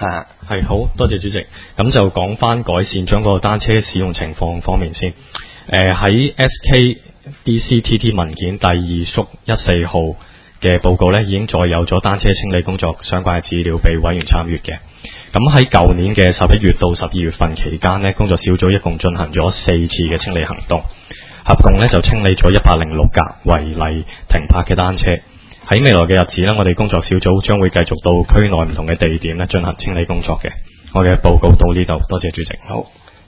係好多謝主席。咁就講翻改善將個單車使用情況方面先。喺 SKDCTT 文件第2縮14號嘅報告呢，已經載有咗單車清理工作相關嘅資料俾委員參閱嘅。咁喺舊年嘅11月到12月份期間呢，工作小組一共進行咗4次嘅清理行動，合共呢就清理咗106架違例停泊嘅單車。喺未來嘅日子呢，我哋工作小組將會繼續到區內唔同嘅地點呢進行清理工作嘅。我嘅報告到呢度，多謝主席。 好，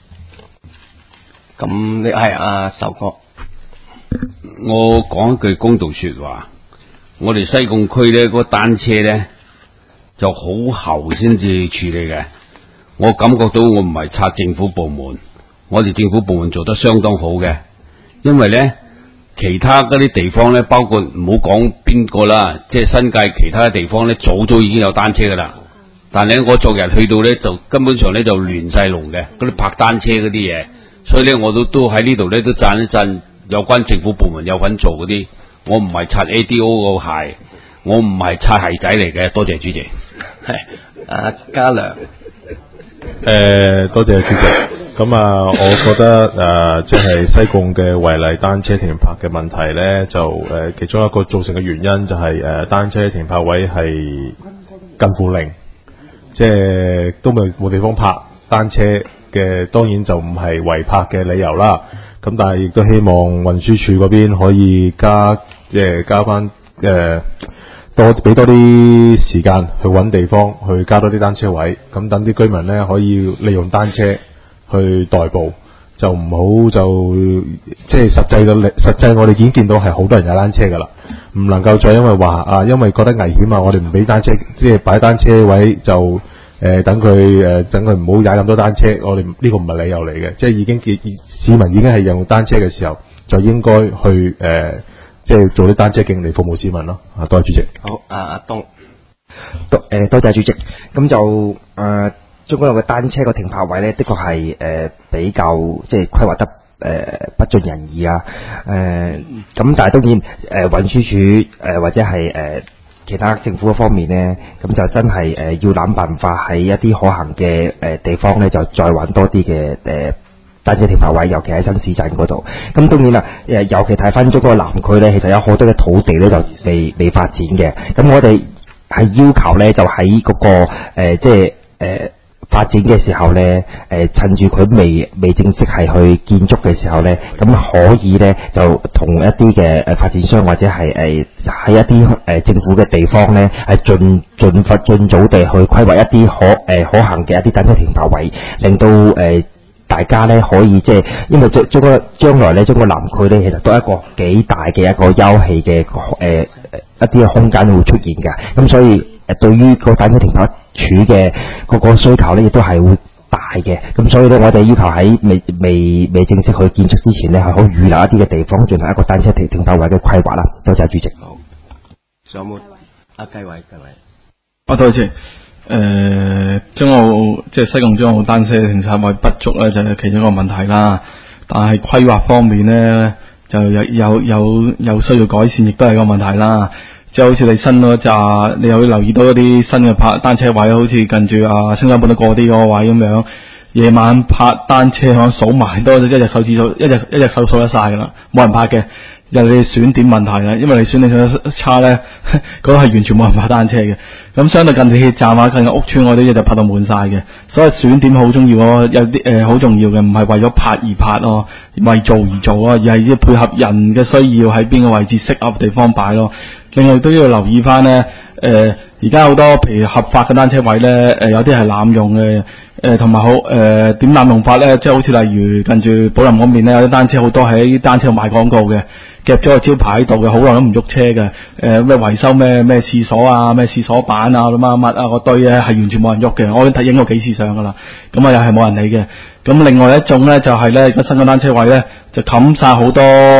咁你係阿壽哥， 我講一句公道說話，我哋西貢區呢個單車呢就好後先至處理嘅。我感覺到我唔係拆政府部門，我哋政府部門做得相當好嘅，因為呢其他嗰啲地方呢，包括唔好講邊個啦，即係新界其他嘅地方呢，早已經有單車噶啦。但係我昨日去到呢，就根本上呢就亂晒龍嘅，嗰啲泊單車嗰啲嘢，所以呢，我都喺呢度呢都讚一讚有關政府部門有份做嗰啲。我唔係擦 ADO 個鞋，我唔係擦鞋仔嚟嘅。多謝主席。 係阿嘉良。 多謝主席。咁啊，我覺得即係西貢嘅違例單車停泊嘅問題呢，就其中一個造成嘅原因就係單車停泊位係近乎零，即係都冇地方泊單車嘅，當然就唔係違泊嘅理由啦。咁但係亦都希望運輸署嗰邊可以加翻俾多啲時間去揾地方去加多啲單車位，咁等啲居民呢可以利用單車去代步，就唔好即係實際我哋已經見到係好多人踩單車噶啦，唔能夠再因為話因為覺得危險啊，我哋唔俾單車，即係擺單車位就等佢唔好踩咁多單車，我哋呢個唔係理由嚟嘅，即係已經市民已經係用單車嘅時候，就應該去即係做啲單車徑嚟服務市民咯。多謝主席。 好，阿東， 多謝主席。咁就將嗰度嘅單車個停泊位咧，的確係比較即係規劃得不盡人意啊。咁但係當然運輸署或者係其他政府嘅方面呢，咁就真係要諗辦法喺一啲可行嘅地方呢，就再揾多啲嘅單車停泊位，尤其喺新市鎮嗰度。咁當然啦，尤其睇翻咗嗰個南區呢，其實有好多嘅土地呢，就未發展嘅。咁我哋係要求呢，就喺嗰個即係發展嘅時候呢，趁住佢未正式係去建築嘅時候呢，咁可以呢就同一啲嘅發展商或者係喺一啲政府嘅地方呢，係盡早地去規劃一啲可行嘅一啲單車停泊位，令到大家呢可以即係，因為將來呢，中國南區呢，其實都係一個幾大嘅一個休憩嘅一啲嘅空間會出現嘅，咁所以對於個單車停泊處嘅嗰個需求呢，亦都係會大嘅。咁所以呢，我哋要求喺未正式去建築之前呢，係可以預留一啲嘅地方進行一個單車停泊位嘅規劃啦。多謝主席。 好，仲有冇阿繼偉？ 多謝。將澳即係西貢將澳單車停泊位不足呢，就係其中一個問題啦。但係規劃方面呢，就有需要改善，亦都係個問題啦。即係好似你新嗰紮，你有留意到一啲新嘅泊單車位，好似近住青山本得過啲嗰個位咁樣，夜晚泊單車可能數埋都一隻手指數，一隻手數得晒噶啦，冇人泊嘅。又你選點問題啦，因為你選點上得差咧，嗰個係完全冇人泊單車嘅。咁相對近地鐵站啊，近嘅屋邨嗰啲嘢就泊到滿晒嘅。所以選點好重要咯，有啲好重要嘅，唔係為咗泊而泊咯，為做而做咯，而係要配合人嘅需要喺邊個位置適合地方擺咯。另外都要留意翻咧，而家好多譬如合法嘅單車位咧，有啲係濫用嘅，同埋點濫用法咧，即係好似例如近住寶林嗰邊咧，有啲單車好多喺單車度賣廣告嘅，夾咗個招牌喺度嘅，好耐都唔喐車嘅，咩維修咩廁所啊，咩廁所板啊，乜啊嗰堆咧係完全冇人喐嘅，我已經影過幾次相噶啦，咁啊又係冇人理嘅。咁另外一種咧就係咧，而家新嘅單車位咧就冚晒好多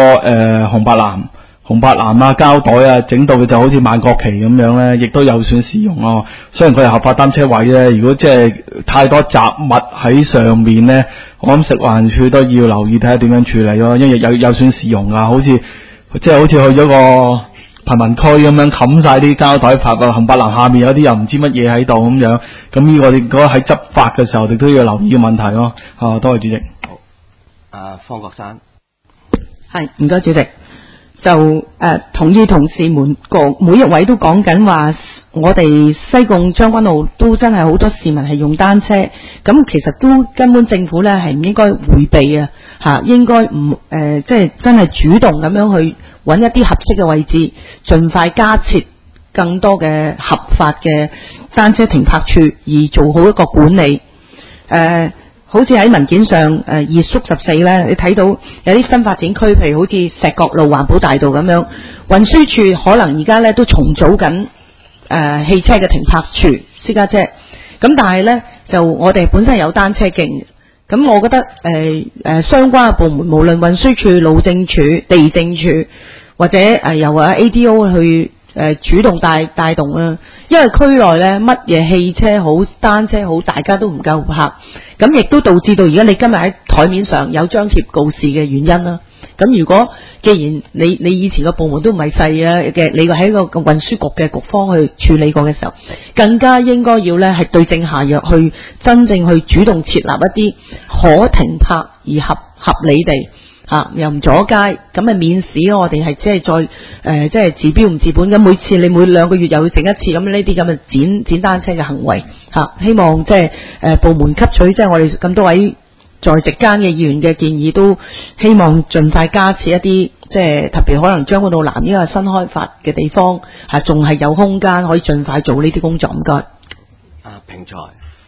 紅白藍啊膠袋啊，整到佢就好似萬國旗咁樣咧，亦都有損市容咯。雖然佢係合法單車位咧，如果即係太多雜物喺上面咧，我諗食環署都要留意睇下點樣處理咯，因為有損市容啊，好似去咗個貧民區咁樣冚晒啲膠袋，拍個冚白蘭下面有啲又唔知乜嘢喺度咁樣，咁呢個我哋如果喺執法嘅時候，我哋都要留意嘅問題咯。多謝主席。 好，方國珊。 係，唔該主席。就同意同事們每一位都講緊話，我哋西貢將軍澳都真係好多市民係用單車，咁其實都根本政府咧係唔應該迴避啊，應該唔即係真係主動咁樣去揾一啲合適嘅位置，盡快加設更多嘅合法嘅單車停泊處，而做好一個管理。好似喺文件上，2縮14咧，你睇到有啲新發展區，譬如好似石角路環保大道咁樣，運輸處可能而家咧都重組緊汽車嘅停泊處私家車。咁但係咧就我哋本身有單車徑，咁我覺得相關嘅部門，無論運輸處、路政處、地政處或者由ADO 去主動帶動啦，因為區內咧乜嘢汽車好、單車好，大家都唔夠泊，咁亦都導致到而家你今日喺台面上有張貼告示嘅原因啦。咁如果既然你以前個部門都唔係細嘅，你喺個運輸局嘅局方去處理過嘅時候，更加應該要咧係對症下藥，去真正去主動設立一啲可停泊而合理地。又唔阻街，咁啊免使我哋係即係再即係治標唔治本，咁每次你每2個月又要整一次，咁呢啲咁嘅剪單車嘅行為希望即係部門吸取即係我哋咁多位在席間嘅議員嘅建議，都希望盡快加設一啲即係特別可能將軍澳南呢個新開發嘅地方仲係有空間可以盡快做呢啲工作。唔該。 平財。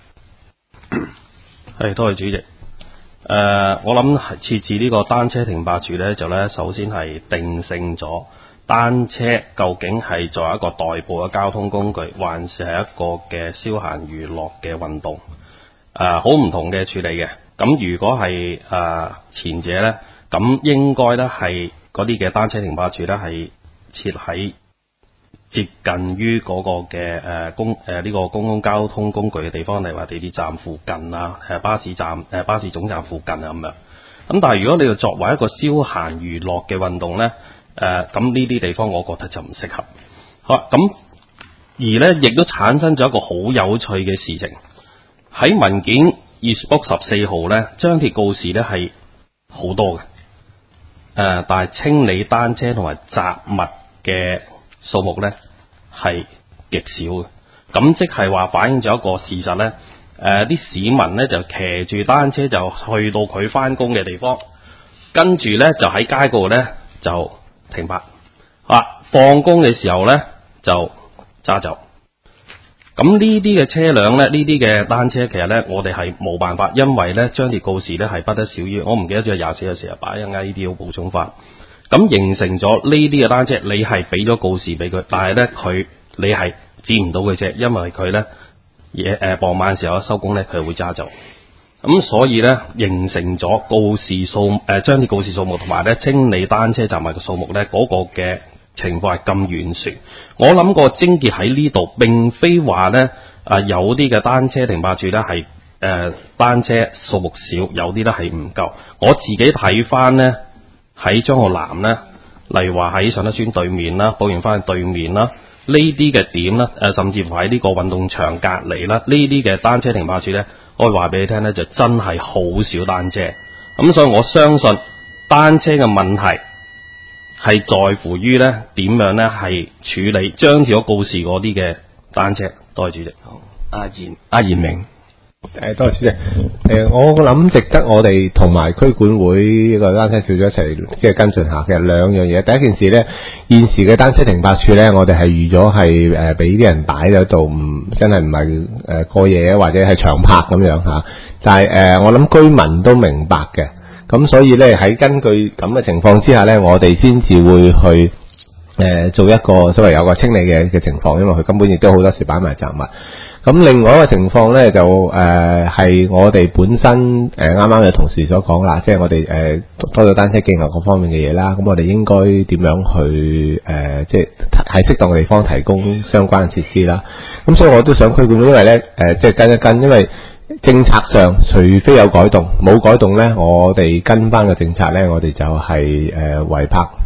係，多謝主席。我諗設置呢個單車停泊處呢，就呢首先係定性咗單車究竟係作為一個代步嘅交通工具，還是係一個嘅消閒娛樂嘅運動，好唔同嘅處理嘅。咁如果係前者呢，咁應該呢係嗰啲嘅單車停泊處呢係設喺接近於嗰個嘅呢個公共交通工具嘅地方，例如話地鐵站附近啊，巴士總站附近啊咁樣。咁但係如果你要作為一個消閒娛樂嘅運動呢，咁呢啲地方我覺得就唔適合。好，咁而呢亦都產生咗一個好有趣嘅事情，喺文件2book 14號呢，張貼告示呢係好多嘅，但係清理單車同埋雜物嘅數目呢係極少嘅。咁即係話反映咗一個事實呢，啲市民呢就騎住單車就去到佢返工嘅地方，跟住呢就喺街嗰度呢就停泊，放工嘅時候呢就揸走。咁呢啲嘅車輛呢，呢啲嘅單車其實呢我哋係冇辦法，因為呢張貼告示呢係不得少於，我唔記得咗24小時擺一陣間呢啲要補充翻。咁形成咗呢啲嘅單車，你係俾咗告示俾佢，但係呢你係剪唔到佢啫，因為佢呢傍晚時候收工呢，佢會揸走。咁所以呢，形成咗告示張貼告示數目同埋呢清理單車雜物嘅數目呢，嗰個嘅情況係咁懸殊。我諗個症結喺呢度，並非話呢有啲嘅單車停泊處呢係單車數目少，有啲呢係唔夠。我自己睇翻呢。喺將澳南呢，例如話喺上德村對面啦、寶源花園對面啦，呢啲嘅點啦，甚至乎喺呢個運動場隔離啦，呢啲嘅單車停泊處呢，我話俾你聽呢，就真係好少單車。咁所以我相信單車嘅問題係在乎於呢點樣呢係處理張貼咗告示嗰啲嘅單車。多謝主席。 好，阿賢明。 多謝主席。我諗值得我哋同埋區管會一個單車小組一齊即係跟進下嘅兩樣嘢。第一件事呢，現時嘅單車停泊處呢，我哋係預咗係俾啲人擺喺度，真係唔係過夜或者係長泊咁樣嚇。但係我諗居民都明白嘅，咁所以呢，喺根據咁嘅情況之下呢，我哋先至會去做一個所謂有個清理嘅情況，因為佢根本亦都好多時擺埋雜物。咁另外一個情況咧就係我哋本身啱啱有同事所講啦，即係我哋多咗單車徑啊各方面嘅嘢啦，咁我哋應該點樣去即係喺適當嘅地方提供相關嘅設施啦。咁所以我都想區管，因為咧即係跟一跟，因為政策上除非有改動，冇改動咧，我哋跟翻個政策咧，我哋就係違泊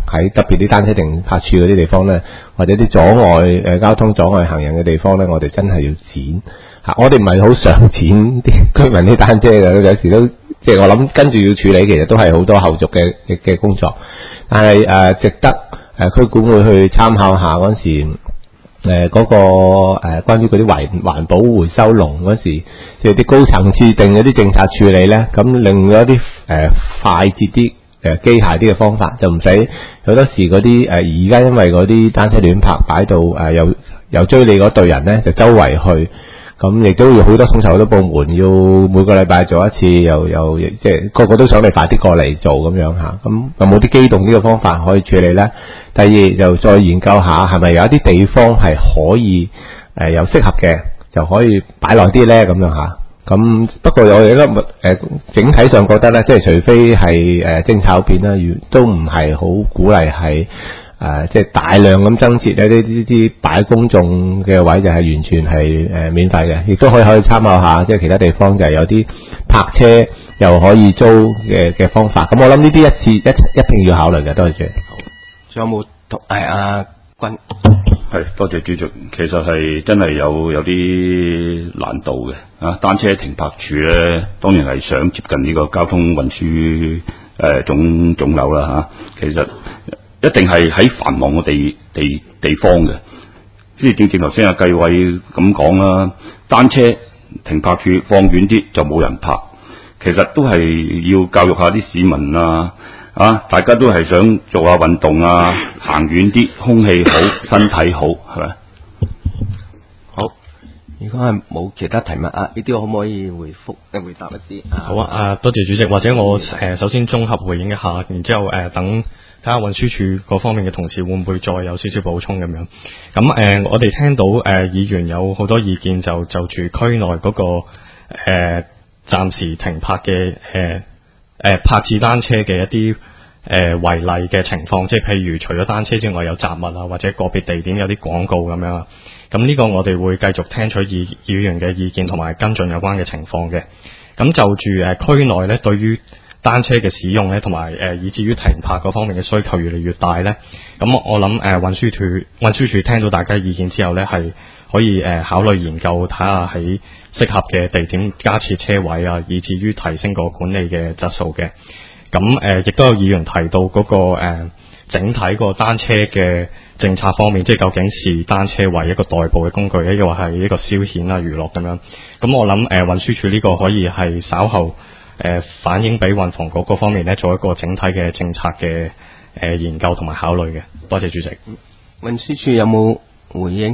喺特別啲單車停泊處嗰啲地方咧，或者啲阻礙交通阻礙行人嘅地方咧，我哋真係要剪嚇。我哋唔係好想剪啲居民啲單車嘅，有時都即係我諗跟住要處理，其實都係好多後續嘅工作。但係值得區管會去參考下嗰陣時。嗰個關於嗰啲環保回收籠嗰時，即係啲高層次定嗰啲政策處理咧，咁令咗啲快捷啲機械啲嘅方法，就唔使好多時嗰啲而家因為嗰啲單車亂泊擺到又追你嗰隊人咧，就周圍去。咁亦都要好多統籌好多部門，要每個禮拜做一次，又即係個個都想你快啲過嚟做咁樣嚇。咁有冇啲機動啲嘅方法可以處理咧？第二就再研究下係咪有一啲地方係可以又適合嘅，就可以擺耐啲咧咁樣嚇。咁不過我哋覺得整體上覺得咧，即係除非係政策變啦，都唔係好鼓勵係。即係大量咁增設呢啲擺公眾嘅位就係完全係免費嘅，亦都可以參考下，即係其他地方就係有啲泊車又可以租嘅方法。咁我諗呢啲一定要考慮嘅，多謝。好， 仲有冇阿君？ 係，多謝主席。其實係真係有啲難度嘅啊！單車停泊處咧，當然係想接近呢個交通運輸總樓啦嚇。其實一定係喺繁忙嘅地方嘅，即係正頭先阿計委咁講啦。單車停泊處放遠啲就冇人泊，其實都係要教育下啲市民啊，大家都係想做下運動啊，行遠啲，空氣好，身體好，係咪？ 好，如果係冇其他提問呢啲可唔可以回答一啲？ 好啊，多謝主席，或者我首先綜合回應一下，然之後等。睇下運輸署嗰方面嘅同事會唔會再有少少補充咁樣。咁我哋聽到議員有好多意見，就住區內嗰個暫時停泊嘅泊置單車嘅一啲違例嘅情況，即係譬如除咗單車之外有雜物啊，或者個別地點有啲廣告咁樣。咁呢個我哋會繼續聽取議員嘅意見同埋跟進有關嘅情況嘅。咁就住區內咧，對於單車嘅使用咧，同埋以至於停泊嗰方面嘅需求越嚟越大咧，咁我諗運輸署聽到大家意見之後咧，係可以考慮研究睇下喺適合嘅地點加設車位啊，以至於提升個管理嘅質素嘅。咁亦都有議員提到嗰個整體個單車嘅政策方面，即係究竟是單車為一個代步嘅工具咧，又或係一個消遣啊娛樂咁樣。咁我諗運輸署呢個可以係稍後反映俾運房局嗰方面咧，做一個整體嘅政策嘅研究同埋考慮嘅。多謝主席。 運輸署有冇回應？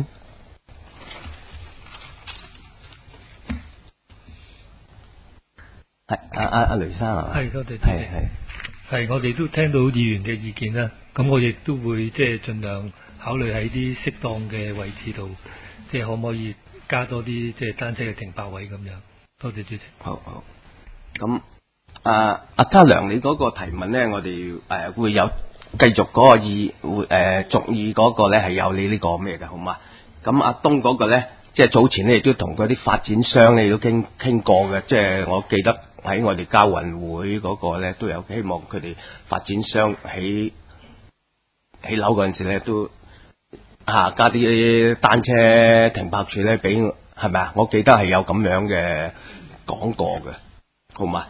係阿雷生啊？ 係，多謝主席。係我哋都聽到議員嘅意見啦，咁我亦都會即係盡量考慮喺啲適當嘅位置度，即係可唔可以加多啲即係單車嘅停泊位咁樣。多謝主席。 好。咁阿嘉良，你嗰個提問咧，我哋會有繼續嗰個續議嗰個咧係有你呢個咩嘅，好嘛？咁阿東嗰個咧，即係早前咧亦都同嗰啲發展商咧都傾過嘅，即係我記得喺我哋交運會嗰個咧都有希望佢哋發展商起樓嗰陣時咧都加啲單車停泊處咧，俾係咪啊？我記得係有咁樣嘅講過嘅。好嘛？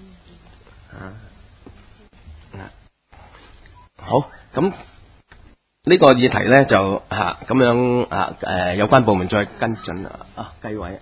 好，咁呢個議題咧就咁樣有關部門再跟進啊。計委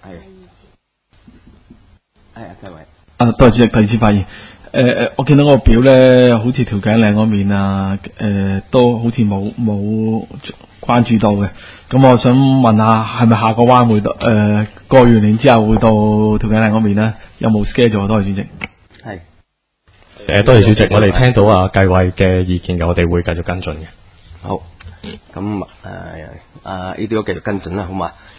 係計委。 多謝主席，第二次發言。我見到個表咧，好似條頸嶺嗰面都好似冇關注到嘅。咁我想問下，係咪下個彎會到過完年之後會到條頸嶺嗰面咧？有冇 schedule？多謝主席。 係。 多謝主席，我哋聽到計委嘅意見嘅，我哋會繼續跟進嘅。 好，咁呢啲都繼續跟進啦，好嘛？